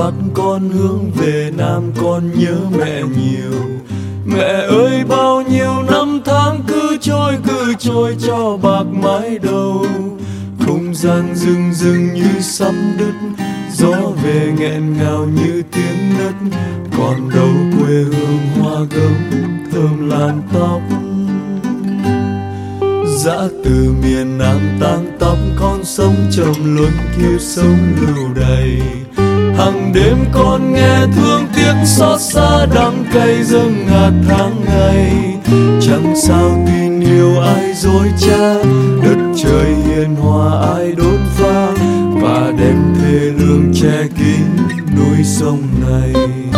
Bắc con hướng về Nam, con nhớ mẹ nhiều. Mẹ ơi bao nhiêu năm tháng cứ trôi cho bạc mái đầu. Không gian rừng rừng như sắp đứt, gió về nghẹn ngào như tiếng nấc. Còn đâu quê hương hoa gấm thơm làn tóc. Dã từ miền Nam tang tóc, con sống trầm luân kiếp sống lưu đày. Hằng đêm con nghe thương tiếc xót xa đắng cay dâng ngạt tháng ngày. Chẳng sao tin yêu ai dối trá, đất trời hiền hòa ai đốt pha, và đem thê lương che kín núi sông này.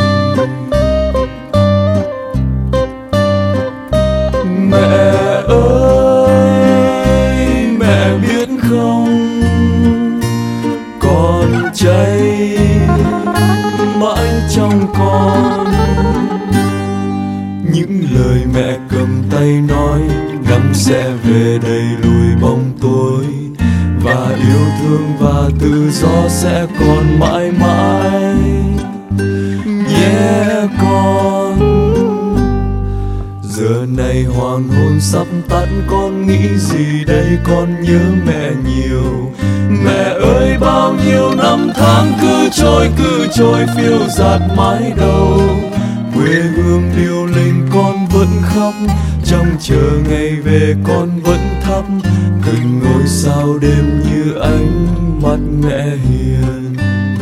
Mẹ ơi, mẹ biết không, con cháy mãi trong con. Những lời mẹ cầm tay nói, năm sẽ về đầy lùi bóng tối. Và yêu thương và tự do sẽ còn mãi mãi nhé con. Giờ này hoàng hôn sắp tắt, con nghĩ gì đây, con nhớ mẹ nhiều. Mẹ ơi bao nhiêu năm tháng cứ trôi phiêu dạt mái đầu. Quê hương điêu linh con vẫn khóc, trong chờ ngày về con vẫn thắp. Từng ngôi sao đêm như ánh mắt mẹ hiền.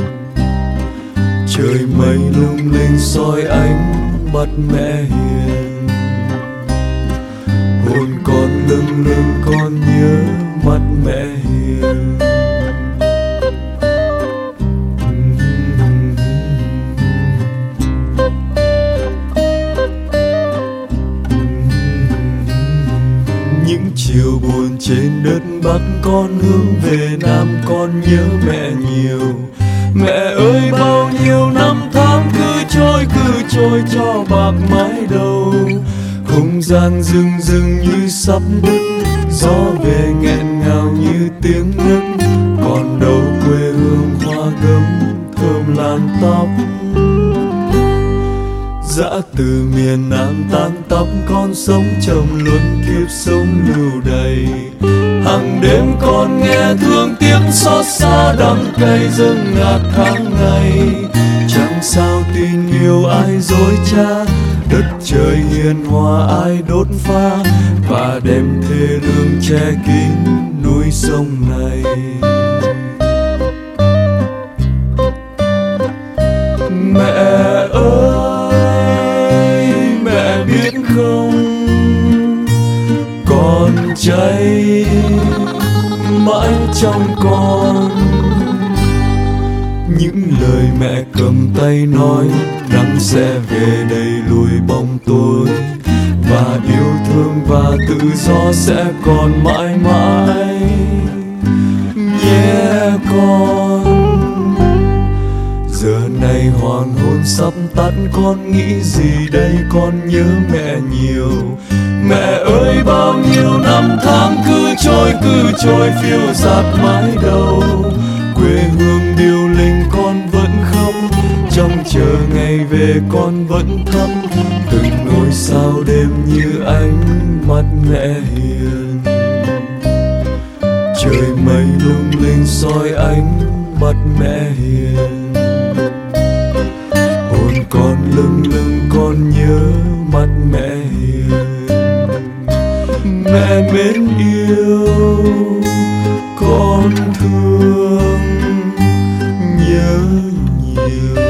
Trời mây lung linh soi ánh mắt mẹ hiền. Hồn con lâng lâng con nhớ mắt mẹ hiền. Những chiều buồn trên đất Bắc, con hướng về Nam, con nhớ mẹ nhiều. Mẹ ơi bao nhiêu năm tháng cứ trôi cho bạc mái đầu. Không gian rừng rừng như sắp đứt, gió về nghẹn ngào như tiếng nấc. Còn đâu quê hương hoa gấm thơm làn tóc. Dã từ miền Nam tang tóc, con sống trầm luân kiếp sống lưu đày. Hằng đêm con nghe thương tiếc xót xa đắng cay dâng ngạt tháng ngày. Chẳng sao tin yêu ai dối trá, đất trời hiền hòa ai đốt pha, và đem thê lương che kín núi sông này. Mẹ ơi, mẹ biết không, con cháy mãi trong con. Những lời mẹ cầm tay nói, nắng sẽ về đầy lùi bóng tối. Và yêu thương và tự do sẽ còn mãi mãi nhé con. Giờ này hoàng hôn sắp tắt, con nghĩ gì đây, con nhớ mẹ nhiều. Mẹ ơi bao nhiêu năm tháng cứ trôi phiêu dạt mái đầu. Quê hương điêu linh con vẫn khóc, trong chờ ngày về con vẫn thắp. Từng ngôi sao đêm như ánh mắt mẹ hiền. Trời mây lung linh soi ánh mắt mẹ hiền. Hồn con lâng lâng con nhớ mắt mẹ hiền. Mẹ mến yêu con thương nhớ nhiều.